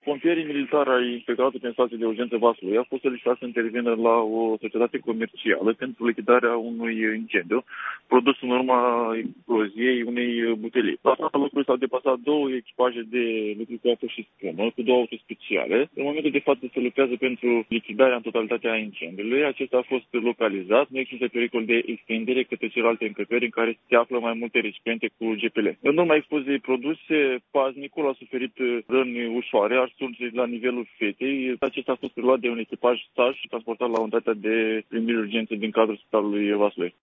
Pompierii militari ai Inspectoratului de Stații de Urgență Vaslui au fost solicitați să intervină la o societate comercială pentru lichidarea unui incendiu produs în urma exploziei unei butelii. La fața locului s-au deplasat două echipaje de lucruri cu apă și spumă, cu două auto speciale. În momentul de față se lucrează pentru lichidarea în totalitate a incendiului. Acesta a fost localizat. Nu există pericol de extindere către celelalte încăperi în care se află mai multe recipiente cu GPL. În urma exploziei produse, paznicul a suferit răni ușoare, arsuri la nivelul fetei. Acesta a fost preluat de un echipaj staj și transportat la unitatea de primiri urgențe din cadrul spitalului Vaslui.